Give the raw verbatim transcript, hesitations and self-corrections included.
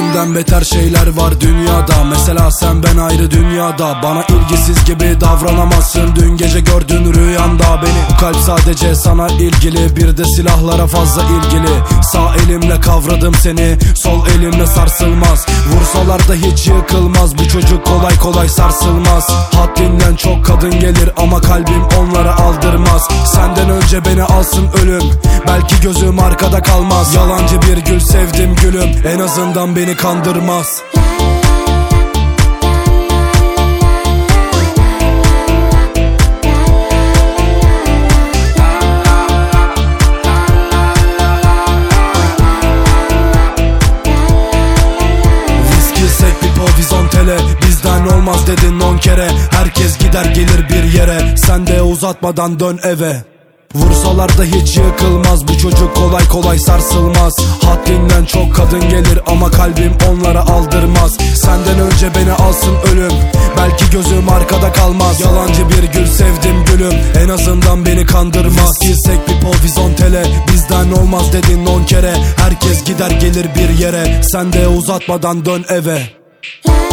Senden beter şeyler var dünyada. Mesela sen ben ayrı dünyada. Bana ilgisiz gibi davranamazsın. Dün gece gördün rüyanda beni. Bu kalp sadece sana ilgili, bir de silahlara fazla ilgili. Sağ elimle kavradım seni, sol elimle sarsılmaz. Vursalar da hiç yıkılmaz. Bu çocuk kolay kolay sarsılmaz. Haddinden çok kadın gelir ama kalbim onlara aldırmaz. Senden önce beni alsın ölüm, belki gözüm arkada kalmaz. Yalancı bir gül sevdim gülüm, en azından beni kandırmaz. Bizden olmaz dedin on kere. Herkes gider gelir bir yere. Sen de uzatmadan dön eve. Vursalar da hiç yıkılmaz. Bu çocuk kolay kolay sarsılmaz. Haddinden çok kadın gelir ama kalbim onlara aldırmaz. Senden önce beni alsın ölüm, belki gözüm arkada kalmaz. Yalancı bir gül sevdim gülüm, en azından beni kandırmaz. Girsek bir povizontele, bizden olmaz dedin on kere. Herkes gider gelir bir yere. Sen de uzatmadan dön eve.